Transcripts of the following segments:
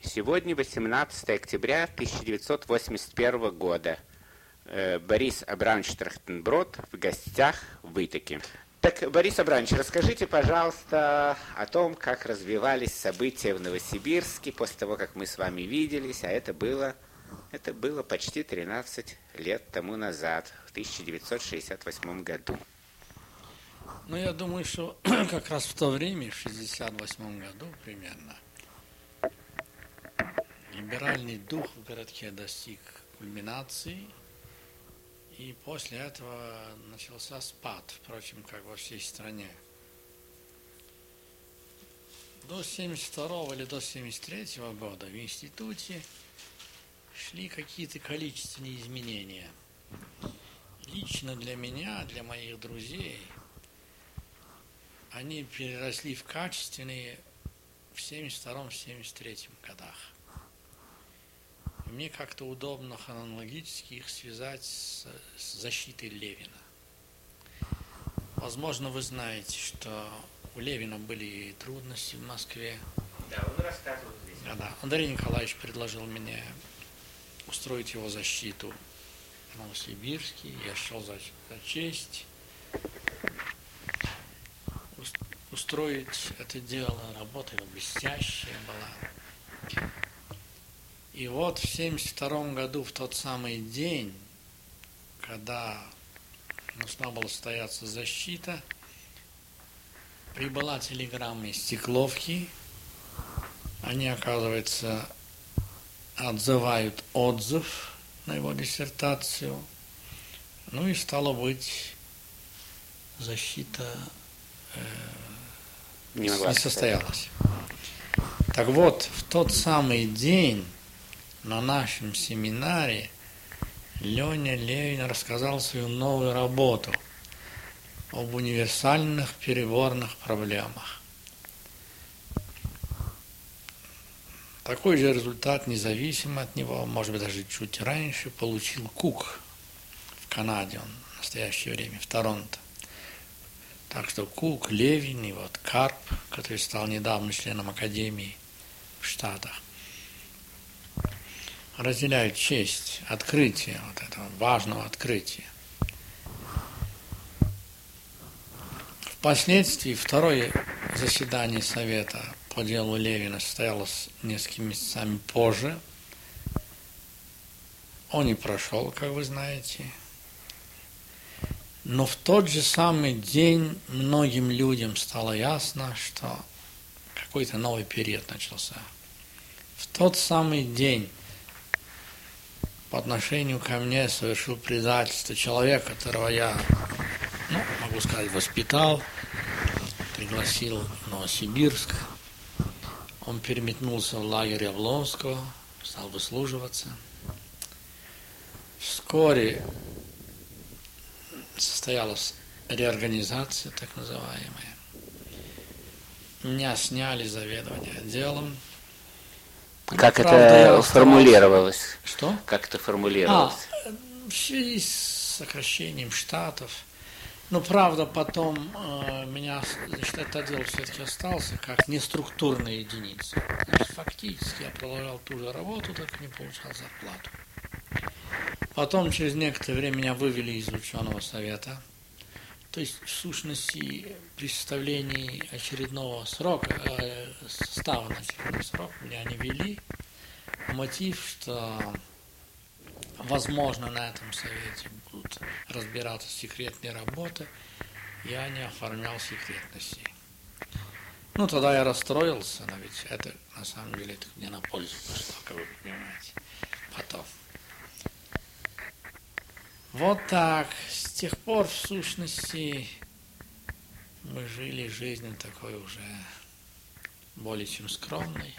Сегодня 18 октября 1981 года. Борис Абрамович Трахтенброд в гостях в Итаке. Так, Борис Абрамович, расскажите, пожалуйста, о том, как развивались события в Новосибирске после того, как мы с вами виделись, а это было почти 13 лет тому назад, в 1968 году. Ну, я думаю, что как раз в то время, в 1968 году примерно, либеральный дух в городке достиг кульминации, и после этого начался спад, впрочем, как во всей стране. До 1972 или до 1973 года в институте шли какие-то количественные изменения. Лично для меня, для моих друзей, они переросли в качественные в 1972-1973 годах. Мне как-то удобно хронологически их связать с защитой Левина. Возможно, вы знаете, что у Левина были трудности в Москве. Да, он рассказывал здесь. Да. Андрей Николаевич предложил мне устроить его защиту в Новосибирске. Я счел за честь устроить это дело. Работа его блестящая была. И вот в 1972 году, в тот самый день, когда должна была состояться защита, прибыла телеграмма из Стекловки. Они, оказывается, отзывают отзыв на его диссертацию. Ну и стало быть, защита не состоялась. Так вот, в тот самый день на нашем семинаре Леня Левин рассказал свою новую работу об универсальных переборных проблемах. Такой же результат, независимо от него, может быть, даже чуть раньше, получил Кук в Канаде, он в настоящее время в Торонто. Так что Кук, Левин и вот Карп, который стал недавно членом Академии в Штатах, разделяют честь открытия, вот этого важного открытия. Впоследствии второе заседание Совета по делу Левина состоялось несколькими месяцами позже. Он не прошел, как вы знаете. Но в тот же самый день многим людям стало ясно, что какой-то новый период начался. В тот самый день по отношению ко мне совершил предательство человек, которого я, могу сказать, воспитал, пригласил в Новосибирск. Он переметнулся в лагерь Яблонского, стал выслуживаться. Вскоре состоялась реорганизация, так называемая. Меня сняли заведование отделом. Как это формулировалось? Что? Как это формулировалось? В связи с сокращением штатов. Но, правда, потом меня, этот отдел все-таки остался как неструктурная единица. Значит, фактически я продолжал ту же работу, только не получал зарплату. Потом, через некоторое время, меня вывели из ученого совета. То есть, в сущности, при составлении очередного срока, состава на очередной срок, меня не вели. Мотив, что, возможно, на этом совете будут разбираться секретные работы, я не оформлял секретности. Тогда я расстроился, но ведь это, на самом деле, это мне на пользу пошло, как вы понимаете, потом. Вот так. С тех пор, в сущности, мы жили жизнью такой уже более чем скромной.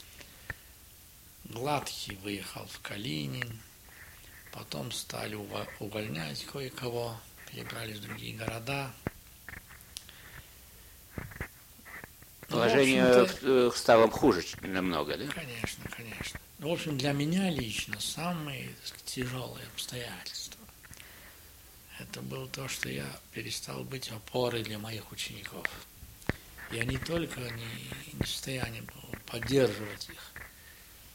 Гладкий выехал в Калинин, потом стали увольнять кое-кого, перебрались в другие города. Положение стало хуже намного, да? Конечно, конечно. В общем, для меня лично самые тяжелые обстоятельства это было то, что я перестал быть опорой для моих учеников. Я не только не в состоянии был поддерживать их,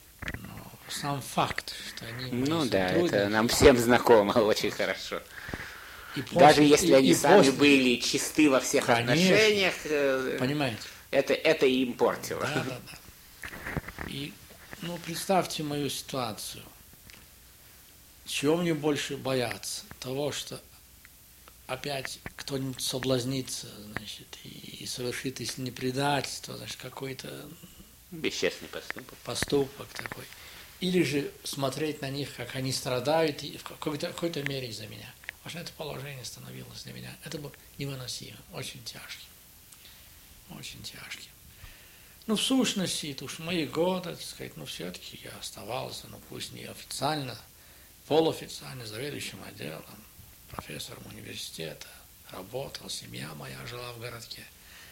сам факт, что они мои Ну да, сотрудники. это нам всем знакомо очень хорошо. И после- Даже если они и сами после- были чисты во всех Конечно. отношениях, Понимаете? это и им портило. Да, да, да. И, ну, представьте мою ситуацию. Чего мне больше бояться? Того, что опять кто-нибудь соблазнится, значит, и совершит, если не предательство, значит, какой-то Бесчестный поступок. поступок такой. Или же смотреть на них, как они страдают, и в какой-то мере из-за меня. Потому что это положение становилось для меня. Это было невыносимо, очень тяжким. Очень тяжким. Ну, в сущности, это уж мои годы, так сказать, но все-таки я оставался, ну, пусть не официально, полуофициально заведующим отделом, профессором университета, работал, семья моя жила в городке.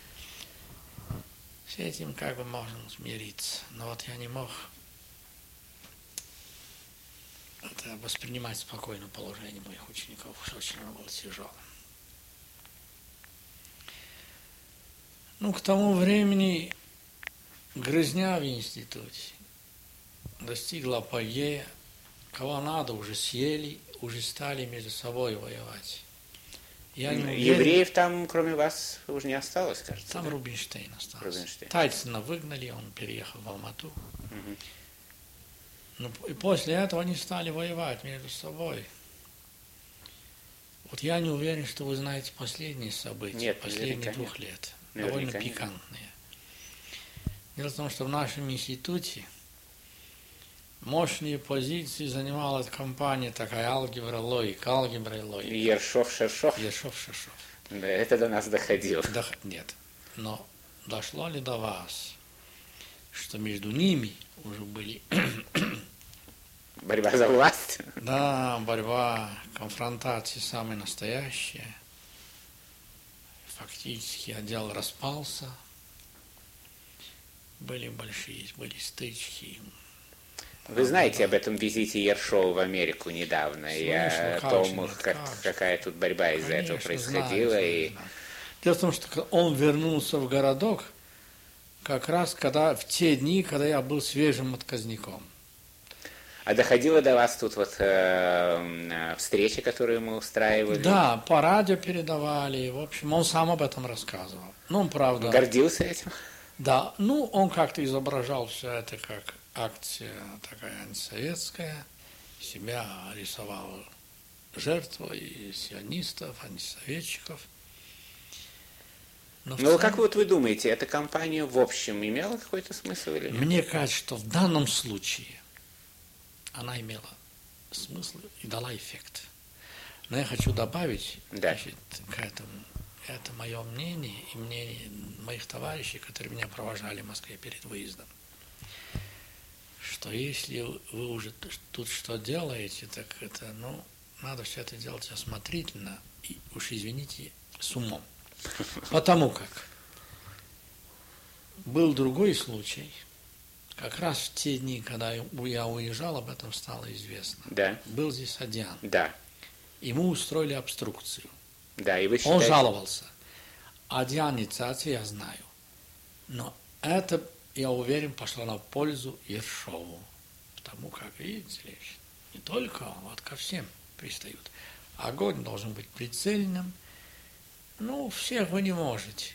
С этим как бы можно смириться. Но вот я не мог это воспринимать спокойно положение моих учеников, что очень оно было тяжелым. Ну, к тому времени грызня в институте достигла апогея. Кого надо, уже съели, уже стали между собой воевать. Я не уверен, Евреев там, кроме вас, уже не осталось, кажется. там да? Рубинштейн остался. Рубинштейн. Тайцена выгнали, он переехал в Алмату. Мгм. Ну, и после этого они стали воевать между собой. Вот я не уверен, что вы знаете последние события, Нет, последних наверняка 2 нет. лет. Наверняка Довольно нет. пикантные. Дело в том, что в нашем институте мощные позиции занимала компания такая алгебра логика. Ершов, Шершов, Ершов-Шершов. да, это до нас доходило. Нет. Но дошло ли до вас, что между ними уже были Борьба за власть. да, борьба, конфронтации самые настоящие. Фактически отдел распался. Были стычки. Вы знаете об этом визите Ершова в Америку недавно, и о Слышно, том, как же, как же. какая тут борьба из-за этого Конечно, происходила. знаю. Дело в том, что он вернулся в городок как раз в те дни, когда я был свежим отказником. А доходило до вас тут вот встречи, которые мы устраивали? Да, по радио передавали. В общем, он сам об этом рассказывал. Ну, он, правда... Гордился этим? Да, ну, он как-то изображал все это как акция такая антисоветская, себя рисовал жертвой сионистов, антисоветчиков. Но в Ну, целом, как вот вы думаете, эта кампания в общем имела какой-то смысл или нет? мне кажется, что в данном случае она имела смысл и дала эффект. Но я хочу добавить, Да. значит, к этому, это мое мнение и мнение моих товарищей, которые меня провожали в Москве перед выездом, что если вы уже тут что делаете, так это, ну, надо все это делать осмотрительно и, уж извините, с умом. Потому как был другой случай, как раз в те дни, когда я уезжал, об этом стало известно. Да, Был здесь Адиан. да, Ему устроили обструкцию. да, и вы Он считаете... жаловался. Адиан инициации я знаю. Но это, я уверен, пошло на пользу Ершову. Потому как, видите ли, не только он, вот ко всем пристают. Огонь должен быть прицельным. Ну, всех вы не можете.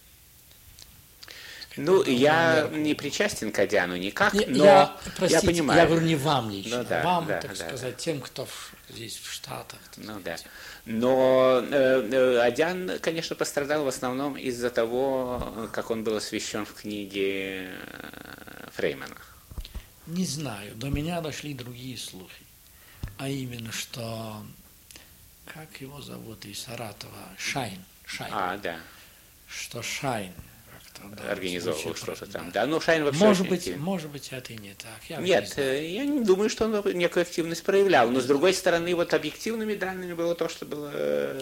Ну, я не причастен к Адиану никак, но я, простите, понимаю. я говорю не вам лично, Ну да, вам, да, так да, сказать, тем, кто здесь в Штатах. Ну да. Но Адиан, конечно, пострадал в основном из-за того, как он был освящен в книге Фреймана. Не знаю, до меня дошли другие слухи. А именно, что, как его зовут из Саратова, Шайн. А, да. Что Шайн как-то, да, Организовывал случай, что-то там. да. Да, ну Шайн вообще Может очень быть, активен. может быть, это и не так. Я Нет, не знаю. я не думаю, что он некую активность проявлял. Но, с другой стороны, вот объективными данными было то, что было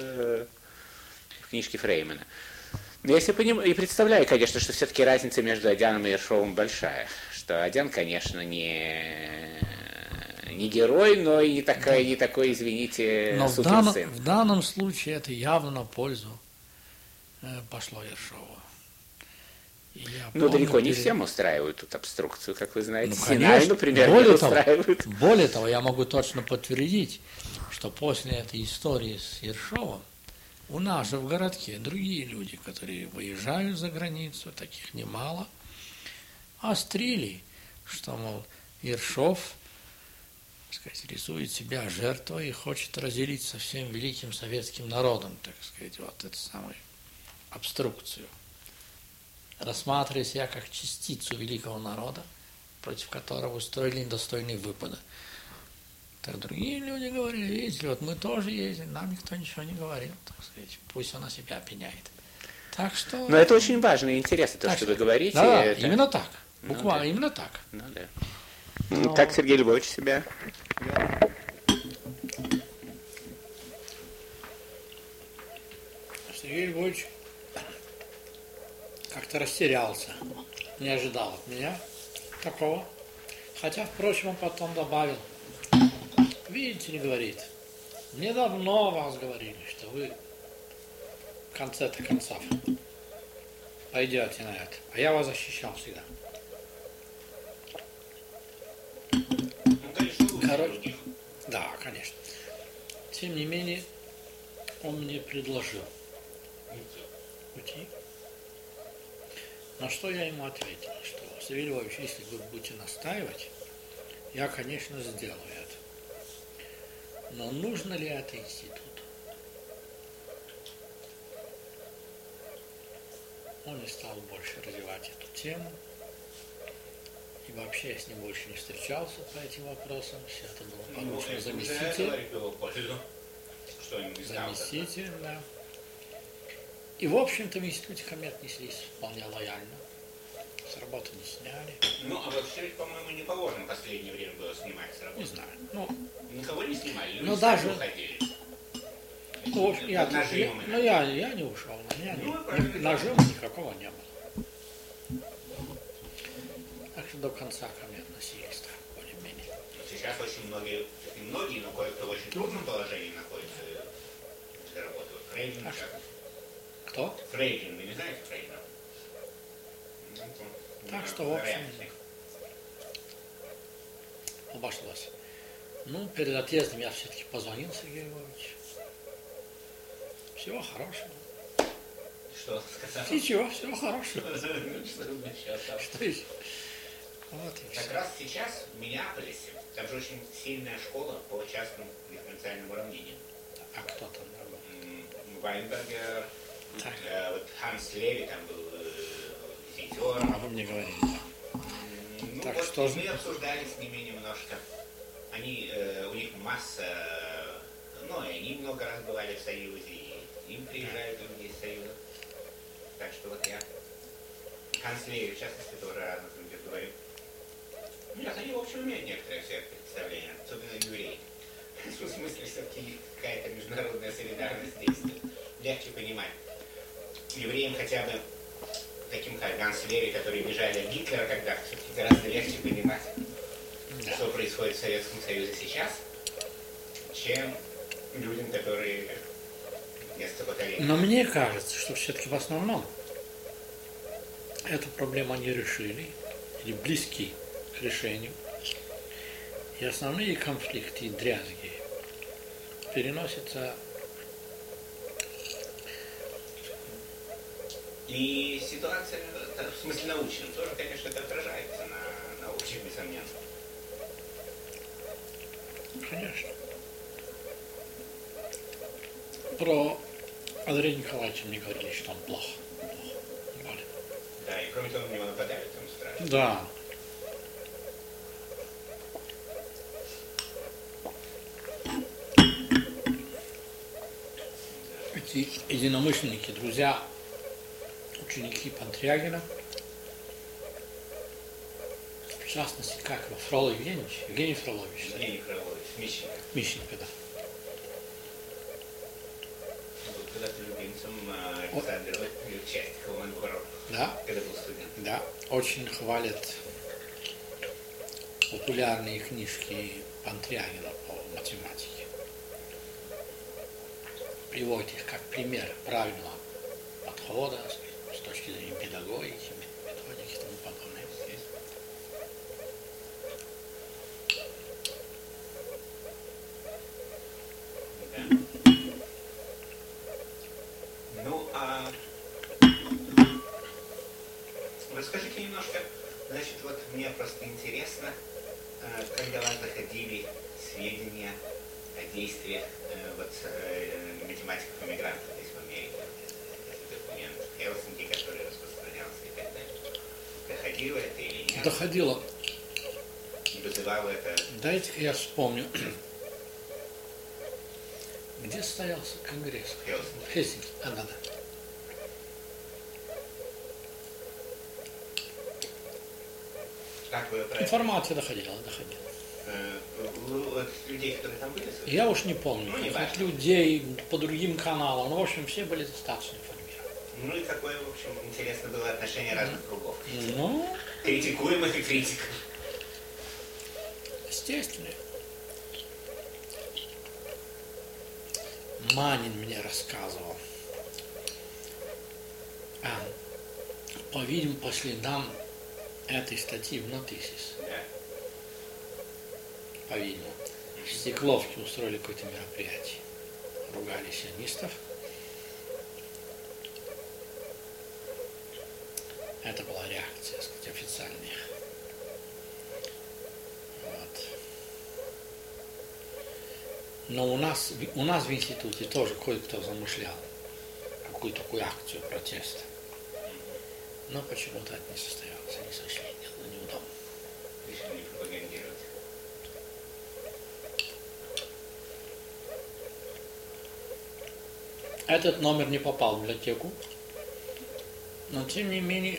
в книжке Фреймана. Но если понимаю, и представляю, конечно, что все-таки разница между Адианом и Ершовым большая. Что Адиан, конечно, не герой, но и не такой, извините, Но сукин сын. в данном случае это явно на пользу пошло Ершову. И я Но помню, далеко не всем устраивают тут обструкцию, как вы знаете. Ну, Синай, конечно. например, не устраивают. Более того, я могу точно подтвердить, что после этой истории с Ершовым у нас же в городке другие люди, которые выезжают за границу, таких немало, острили, что, мол, Ершов, так сказать, рисует себя жертвой и хочет разделить со всем великим советским народом, так сказать, вот эту самую обструкцию, рассматривая себя как частицу великого народа, против которого устроили недостойные выпады. Так другие люди говорили, видите, вот мы тоже ездим, нам никто ничего не говорил, так сказать, пусть он о себя пеняет. Так что... Но это очень важно и интересно, то, что вы говорите. Да, это... именно так, буквально, именно так. Ну, да. Как Сергей Львович себя? Сергей Львович как-то растерялся, не ожидал от меня такого. Хотя, впрочем, он потом добавил, видите, не говорит, мне давно вас говорили, что вы в конце-то концов пойдете на это. А я вас защищал всегда. Короче, да, конечно. Тем не менее, он мне предложил уйти. На что я ему ответил, что, Сергей Львович, если вы будете настаивать, я, конечно, сделаю это. Но нужно ли это институт? Он не стал больше развивать эту тему. И вообще я с ним больше не встречался по этим вопросам. Все это было поручено заместителем, да. И, в общем-то, в институте ко мне отнеслись вполне лояльно. С работы не сняли. Ну, а вообще, по-моему, не положено в последнее время было снимать с работы. Не знаю. Ну, никого не снимали, но даже уходили. Ну, в общем, я не ушел. У меня нажима никакого не было. Так что до конца ко мне относились так, более-менее. Сейчас очень многие, но кое-кто в очень трудном положении находится для работы. Вот Фрейдин, Кто? Фрейдин, вы не знаете Фрейдина? Так что, в общем, обошлось. Ну, перед отъездом я все-таки позвонил Сергею Львовичу. Всего хорошего. Что сказал? Ничего, всего хорошего. Что еще? Вот и как раз сейчас в Миннеаполисе, там же очень сильная школа по частному дифференциальному уравнению. А кто там? Вайнбергер, вот Ханс Леви там был визитер. А вы мне говорили, да. Ну, так вот что мы обсуждали с ними немножко. У них масса, и они много раз бывали в Союзе, и им приезжают люди из Союза. Так что вот я Ханс Леви, в частности, тоже разных людях говорю. Нет, они, в общем, имеют некоторое все представление, особенно евреи. В смысле, все-таки какая-то международная солидарность действует. Легче понимать. Евреям хотя бы таким, как Ганс Леви, которые бежали от Гитлера когда-то, все-таки гораздо легче понимать, что происходит в Советском Союзе сейчас, чем людям, которые вместо поколения. Но мне кажется, что все-таки в основном эту проблему они решили, или близки к решению. И основные конфликты и дрязги переносятся. И ситуация, в смысле научном, тоже, конечно, это отражается на научных, несомненно. Конечно. Про Андрея Николаевича мне говорили, что он плох. Да, и кроме того, на него нападают, там страшно. Да. Эти единомышленники, друзья, ученики Пантрягина, в частности, как его, Фролов Евгеньевич? Евгений Фролович. Евгений Фролович, Мищенко. Мищенко, да. Был когда-то любимцем Александра Честикова Манкурова, Да. когда был студент. Да, очень хвалят популярные книжки Пантрягина по математике. Приводит их как пример правильного подхода с точки зрения педагогики, интересно, как до вас доходили сведения о действиях математиков-иммигрантов здесь в Америке. Документ в Хелсинки, который распространялся и так далее. Доходило это или нет? Доходило. Не вызывало это... Дайте-ка я вспомню. Где состоялся конгресс? В Хельсинки. Да. Как вы Информация доходила. от людей, которые там были? Я уж не помню. Ну, не от важно. людей по другим каналам. Ну, в общем, все были достаточно информированы. Ну и какое, в общем, интересно было отношение разных кругов. Ну, Критикуемых и критиков. естественно. Манин мне рассказывал. По-видимому, по следам этой статьи в Нотисис. Да. По-видимому. В Стекловке устроили какое-то мероприятие. Ругали сионистов. Это была реакция, так сказать, официальная. Вот. Но у нас в институте тоже кое-кто замышлял какую-то такую акцию протеста. Но почему-то это не состоялось, они сочли дело неудобно. Решили не пропагандировать. Этот номер не попал в библиотеку, но тем не менее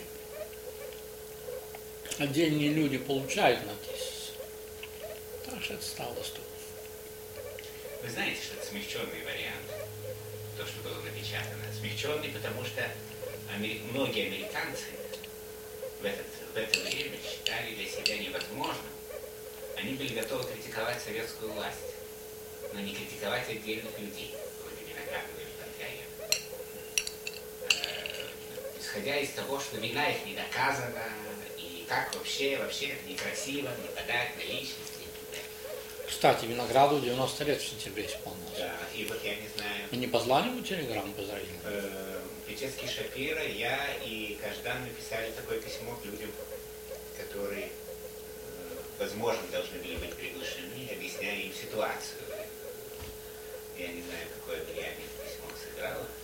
отдельные люди получают Нотисис. Так что это стало доступно. Вы знаете, что это смягченный вариант, то, что было напечатано. Смягченный, потому что многие американцы в это время считали для себя невозможным. Они были готовы критиковать советскую власть, но не критиковать отдельных людей, вроде Виноградова или Панкаева. Исходя из того, что вина их не доказана, и как вообще это некрасиво нападать на личности. Кстати, Винограду 90 лет в сентябре исполнилось. Да, и вот я не знаю. Вы не послали ему телеграмму поздравительную? Печецкий, Шапира, я и Каждан написали такое письмо к людям, которые, возможно, должны были быть приглашены, объясняя им ситуацию. Я не знаю, какое влияние это письмо сыграло.